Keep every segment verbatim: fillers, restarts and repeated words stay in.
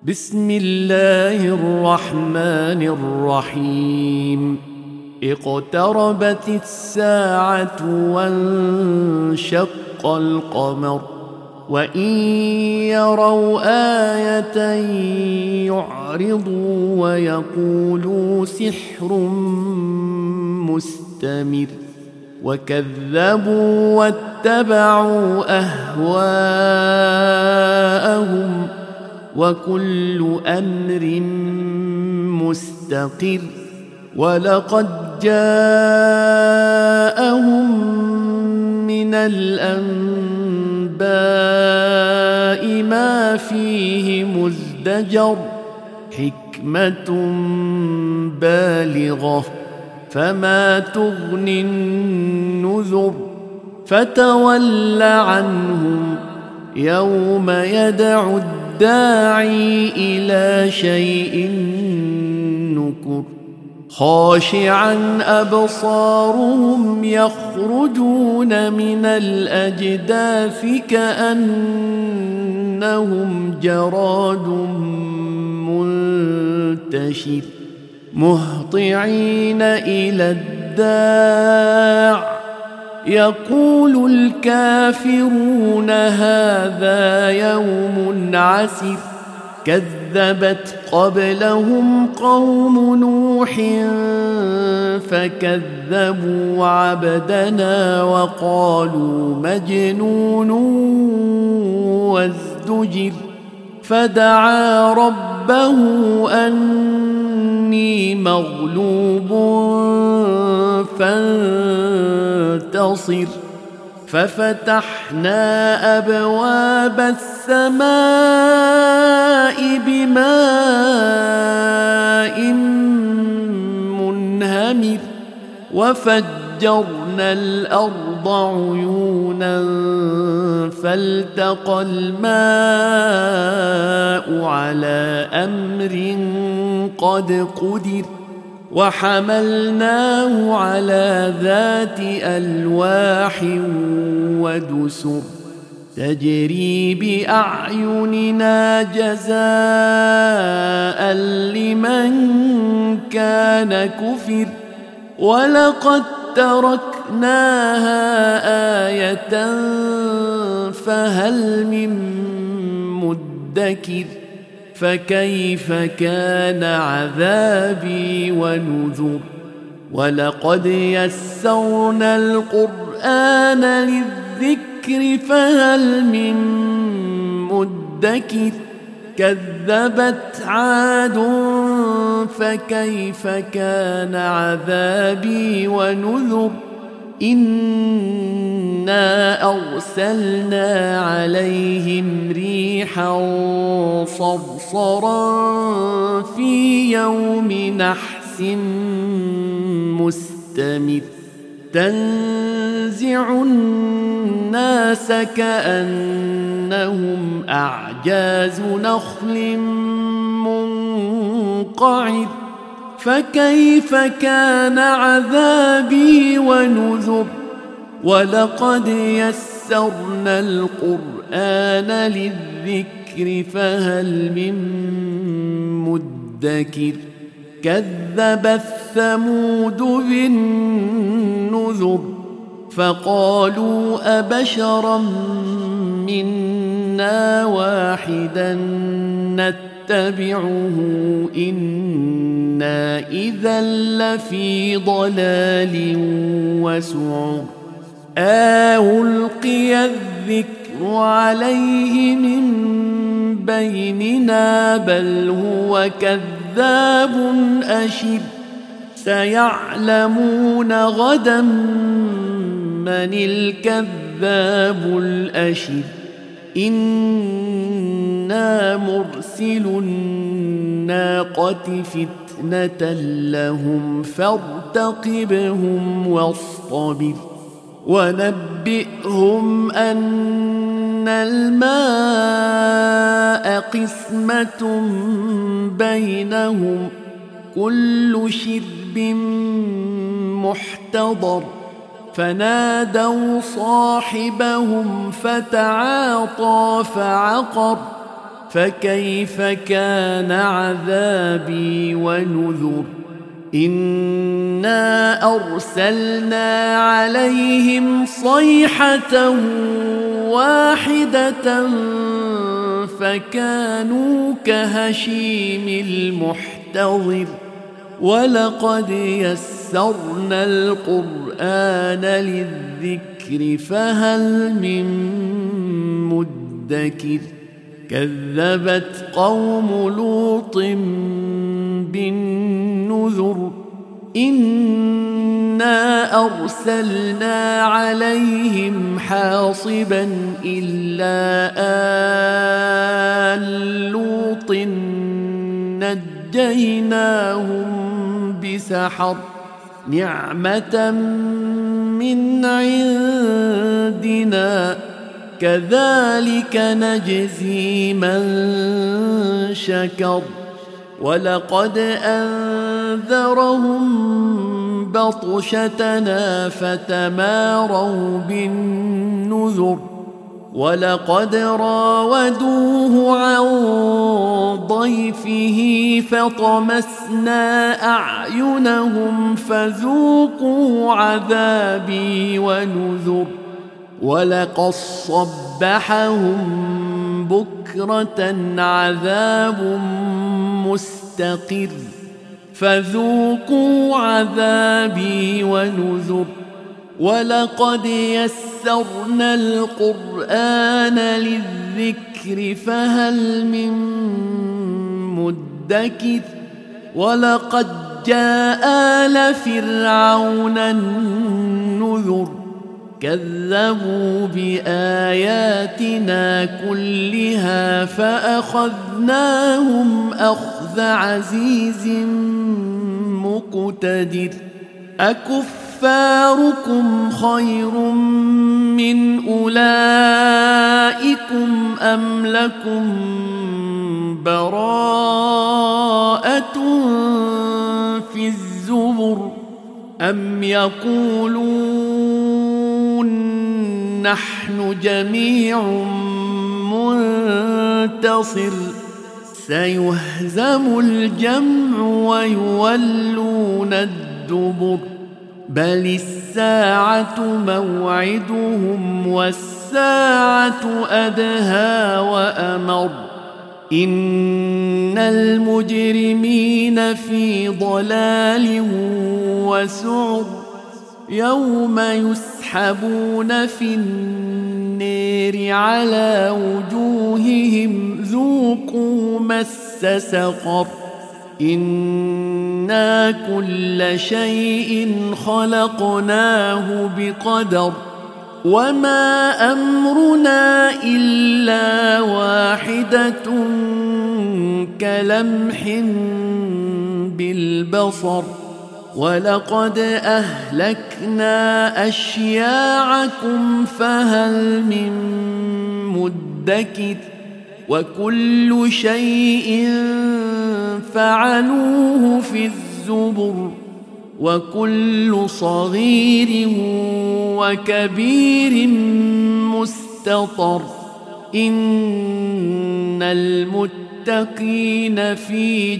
بسم الله الرحمن الرحيم. اقتربت الساعة وانشق القمر وإن يروا آية يعرضوا ويقولوا سحر مستمر وكذبوا واتبعوا أهواءهم وكل أمر مستقر ولقد جاءهم من الأنباء ما فيه مزدجر حكمة بالغة فما تغني النذر فتول عنهم يوم يدعو الداعي إلى شيء نكر خاشعا أبصارهم يخرجون من الأجداث كأنهم جراد منتشر مهطعين إلى الداع يقول الكافرون هذا يوم عسر كذبت قبلهم قوم نوح فكذبوا عبدنا وقالوا مجنون وازدجر فدعا ربه أني مغلوب فانتصر ففتحنا أبواب السماء بماء منهمر وفجرنا الأرض عيونا فالتقى الماء على أمر قد قدر وحملناه على ذات ألواح ودسر تجري بأعيننا جزاء لمن كان كفر ولقد تركناها آية فهل من مدكر فكيف كان عذابي ونذر ولقد يسرنا القرآن للذكر فهل من مدكر كذبت عاد فكيف كان عذابي ونذر إنا أرسلنا عليهم ريحا صرصرا في يوم نحس مستمر تنزع الناس كأنهم أعجاز نخل منقعر فكيف كان عذابي ونذر ولقد يسرنا القرآن للذكر فهل من مدكر كذب الثمود بالنذر فقالوا أبشرا منا واحدا نتبعه إنا إذا لفي ضلال وسعر ألقي الذكر عليه من بيننا بل هو كذاب أشر سيعلمون غدا من الكذاب الأشر إنا مرسل الناقة فتنة لهم فارتقبهم واصطبر ونبئهم أن الماء قسمة بينهم كل شرب محتضر فنادوا صاحبهم فتعاطى فعقر فكيف كان عذابي ونذر إنا أرسلنا عليهم صيحة واحدة فكانوا كهشيم المحتضر ولقد يسرنا القرآن للذكر فهل من مدكر كذبت قوم لوط بالنذر إنا أرسلنا عليهم حاصبا إلا آل لوط نجيناهم بسحر نعمة من عندنا كذلك نجزي من شكر ولقد أنذرهم بطشتنا فتماروا بالنذر ولقد راودوه عن ضيفه فطمسنا أعينهم فذوقوا عذابي ونذر ولقد صبحهم بكرة عذاب مستقر فذوقوا عذابي ونذر ولقد يسرنا القرآن للذكر فهل من مدكر ولقد جاء آل فرعون النذر كذبوا بآياتنا كلها فأخذناهم أخذ عزيز مقتدر أكفاركم خير من أولئكم أم لكم براءة في الزبر أم يقولون نحن جميع منتصر سيهزم الجمع ويولون الدبر بل الساعة موعدهم والساعة أدهى وأمر إن المجرمين في ضلال وسعر يوم يسحبون في النار على وجوههم ذوقوا مس سقر إنا كل شيء خلقناه بقدر وما أمرنا إلا واحدة كلمح بالبصر ولقد أهلكنا أشياعكم فهل من مدكر وكل شيء فعلوه في الزبر وكل صغير وكبير مستطر إن المتقين في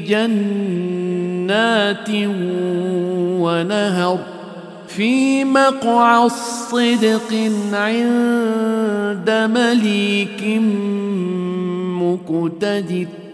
جنات ونهر في مقعد صدق عند مليك مقتدر